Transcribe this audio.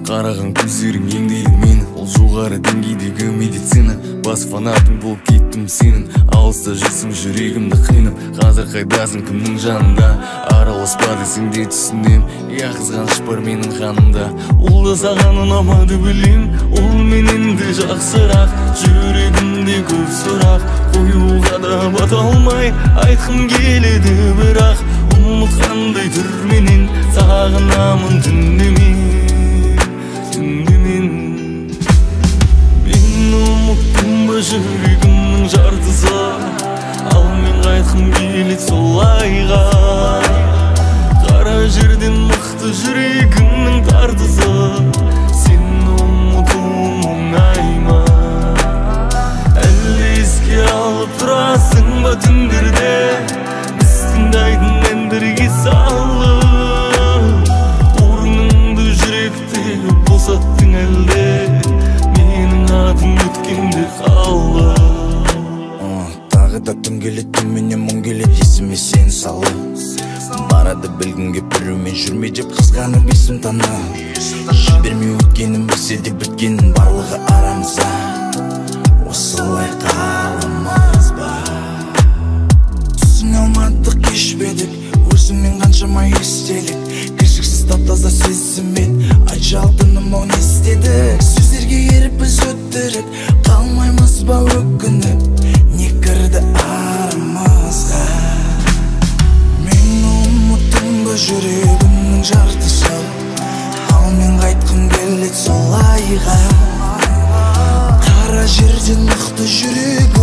Қараған көздерің еңдейді мені, ол жоғары деңгейдегі медицина. Бас фанатың болып кеттім сенің, алыста жүрсің жүрегімді қинап. Қазір қайдасың, кімнің жанында? Араласпа десең де түсінем, я қызғаныш бар менің қанымда. Ол да саған ұнамады білем, ол менен де жақсырақ. Жүрегімде көп сұрақ, қоюға да бата алмай айтқым келеді, бірақ ұмытқандай түрменен сағынамын түнемен. Мен ұмыттым ба жүрегімнің жартысы, ал мен қайтқым келеді солайға. Қара жерден мықты жүрегімнің тартысы, сені ұмытуым оңай ма? Әлі еске алып тұрасың ба түндерде, біз тыңдайтын әндерге салып? Орныңды жүректегі босаттың әлде, менің атым өткенде қалды. Тағы да түн келеді, түнменен мұң келеді, есіме сен салы. Барады білгінге біреумен жүрме деп қызғанып есім таны. Жібермей өткенім білсе де біткенін барлығы арамызда. Осылай қаламыз ба? Түсіне алмадық, кешпедік, өзіңмен қаншама естелік. Кіршіксіз тап-таза сезіммен айтшы алтыным, ау не істедік? Сөздерге еріп біз өттіріп қалмаймыз ба өкініп? Не кірді арамызға? Мен ұмыттым ба жүрегімнің жартысы, ал мен қайтқым келеді солайға. Қара жерден мықты жүрек